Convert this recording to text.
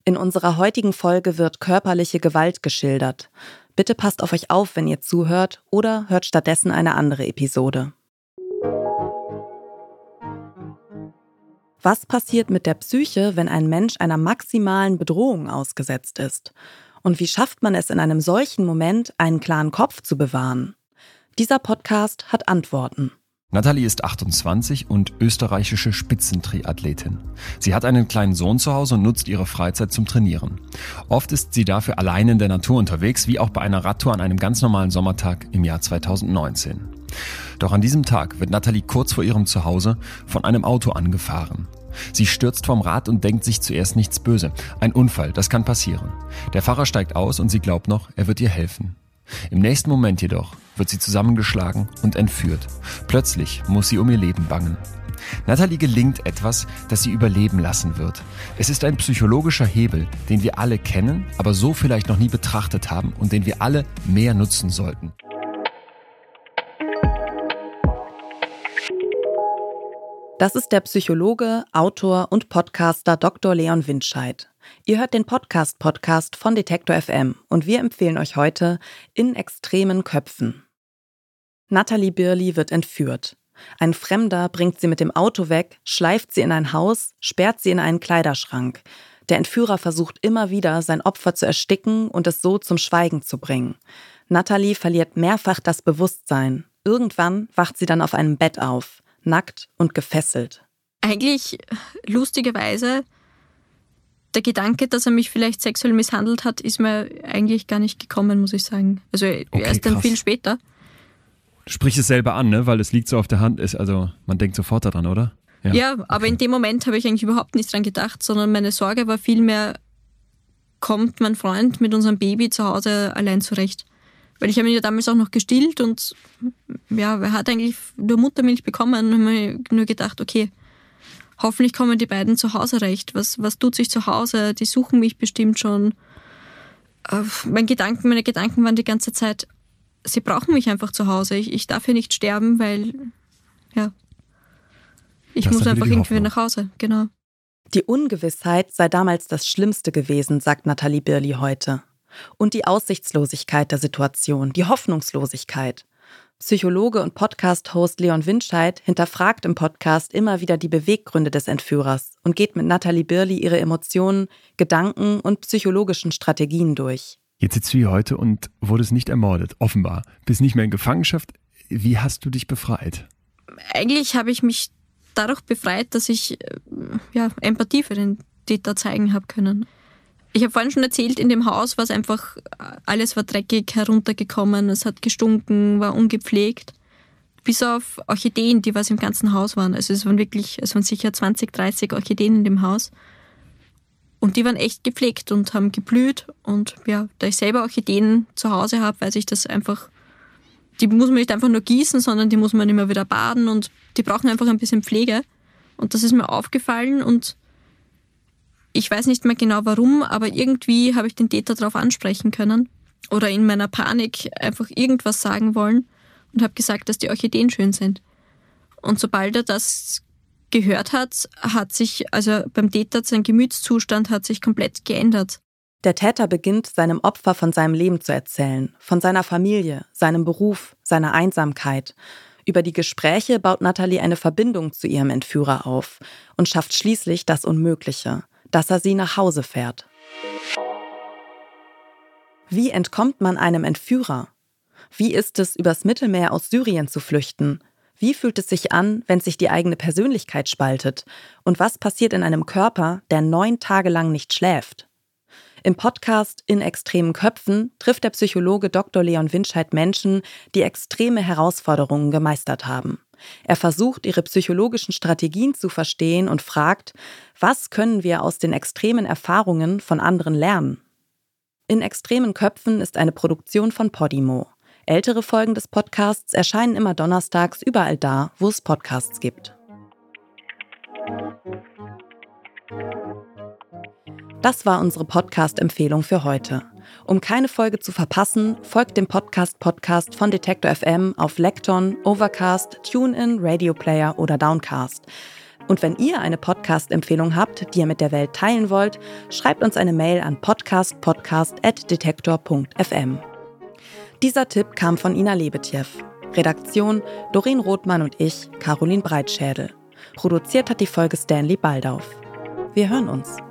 In unserer heutigen Folge wird körperliche Gewalt geschildert. Bitte passt auf euch auf, wenn ihr zuhört, oder hört stattdessen eine andere Episode. Was passiert mit der Psyche, wenn ein Mensch einer maximalen Bedrohung ausgesetzt ist? Und wie schafft man es in einem solchen Moment, einen klaren Kopf zu bewahren? Dieser Podcast hat Antworten. Nathalie ist 28 und österreichische Spitzentriathletin. Sie hat einen kleinen Sohn zu Hause und nutzt ihre Freizeit zum Trainieren. Oft ist sie dafür allein in der Natur unterwegs, wie auch bei einer Radtour an einem ganz normalen Sommertag im Jahr 2019. Doch an diesem Tag wird Nathalie kurz vor ihrem Zuhause von einem Auto angefahren. Sie stürzt vom Rad und denkt sich zuerst nichts böse. Ein Unfall, das kann passieren. Der Fahrer steigt aus und sie glaubt noch, er wird ihr helfen. Im nächsten Moment jedoch wird sie zusammengeschlagen und entführt. Plötzlich muss sie um ihr Leben bangen. Nathalie gelingt etwas, das sie überleben lassen wird. Es ist ein psychologischer Hebel, den wir alle kennen, aber so vielleicht noch nie betrachtet haben und den wir alle mehr nutzen sollten. Das ist der Psychologe, Autor und Podcaster Dr. Leon Winscheid. Ihr hört den Podcast von Detektor FM und wir empfehlen euch heute In extremen Köpfen. Nathalie Birli wird entführt. Ein Fremder bringt sie mit dem Auto weg, schleift sie in ein Haus, sperrt sie in einen Kleiderschrank. Der Entführer versucht immer wieder, sein Opfer zu ersticken und es so zum Schweigen zu bringen. Nathalie verliert mehrfach das Bewusstsein. Irgendwann wacht sie dann auf einem Bett auf, nackt und gefesselt. Eigentlich lustigerweise, der Gedanke, dass er mich vielleicht sexuell misshandelt hat, ist mir eigentlich gar nicht gekommen, muss ich sagen. Also erst dann viel später. Du sprichst es selber an, ne? Weil es liegt so auf der Hand ist. Also man denkt sofort daran, oder? Ja, aber in dem Moment habe ich eigentlich überhaupt nicht dran gedacht, sondern meine Sorge war vielmehr, kommt mein Freund mit unserem Baby zu Hause allein zurecht? Weil ich habe ihn ja damals auch noch gestillt und ja, er hat eigentlich nur Muttermilch bekommen und habe mir nur gedacht, okay, hoffentlich kommen die beiden zu Hause recht. Was tut sich zu Hause? Die suchen mich bestimmt schon. Meine Gedanken waren die ganze Zeit, sie brauchen mich einfach zu Hause. Ich darf hier nicht sterben, weil ich muss einfach irgendwie nach Hause. Genau. Die Ungewissheit sei damals das Schlimmste gewesen, sagt Nathalie Birli heute. Und die Aussichtslosigkeit der Situation, die Hoffnungslosigkeit. Psychologe und Podcast-Host Leon Winscheid hinterfragt im Podcast immer wieder die Beweggründe des Entführers und geht mit Nathalie Birli ihre Emotionen, Gedanken und psychologischen Strategien durch. Jetzt sitzt du hier heute und wurdest nicht ermordet, offenbar. Bist nicht mehr in Gefangenschaft. Wie hast du dich befreit? Eigentlich habe ich mich dadurch befreit, dass ich Empathie für den Täter zeigen habe können. Ich habe vorhin schon erzählt, in dem Haus war es einfach, alles war dreckig, heruntergekommen, es hat gestunken, war ungepflegt. Bis auf Orchideen, die was im ganzen Haus waren. Also es waren sicher 20, 30 Orchideen in dem Haus. Und die waren echt gepflegt und haben geblüht. Und ja, da ich selber Orchideen zu Hause habe, weiß ich das einfach, die muss man nicht einfach nur gießen, sondern die muss man immer wieder baden und die brauchen einfach ein bisschen Pflege. Und das ist mir aufgefallen und ich weiß nicht mehr genau warum, aber irgendwie habe ich den Täter darauf ansprechen können oder in meiner Panik einfach irgendwas sagen wollen und habe gesagt, dass die Orchideen schön sind. Und sobald er das gehört hat, hat sich, also beim Täter, sein Gemütszustand hat sich komplett geändert. Der Täter beginnt, seinem Opfer von seinem Leben zu erzählen, von seiner Familie, seinem Beruf, seiner Einsamkeit. Über die Gespräche baut Nathalie eine Verbindung zu ihrem Entführer auf und schafft schließlich das Unmögliche, dass er sie nach Hause fährt. Wie entkommt man einem Entführer? Wie ist es, übers Mittelmeer aus Syrien zu flüchten? Wie fühlt es sich an, wenn sich die eigene Persönlichkeit spaltet? Und was passiert in einem Körper, der 9 Tage lang nicht schläft? Im Podcast In extremen Köpfen trifft der Psychologe Dr. Leon Winscheid Menschen, die extreme Herausforderungen gemeistert haben. Er versucht, ihre psychologischen Strategien zu verstehen und fragt, was können wir aus den extremen Erfahrungen von anderen lernen? In extremen Köpfen ist eine Produktion von Podimo. Ältere Folgen des Podcasts erscheinen immer donnerstags überall da, wo es Podcasts gibt. Das war unsere Podcast-Empfehlung für heute. Um keine Folge zu verpassen, folgt dem Podcast von Detektor FM auf Lekton, Overcast, TuneIn, Radio Player oder Downcast. Und wenn ihr eine Podcast-Empfehlung habt, die ihr mit der Welt teilen wollt, schreibt uns eine Mail an podcastpodcast@detektor.fm. Dieser Tipp kam von Ina Lebetjew. Redaktion Doreen Rothmann und ich, Caroline Breitschädel. Produziert hat die Folge Stanley Baldauf. Wir hören uns.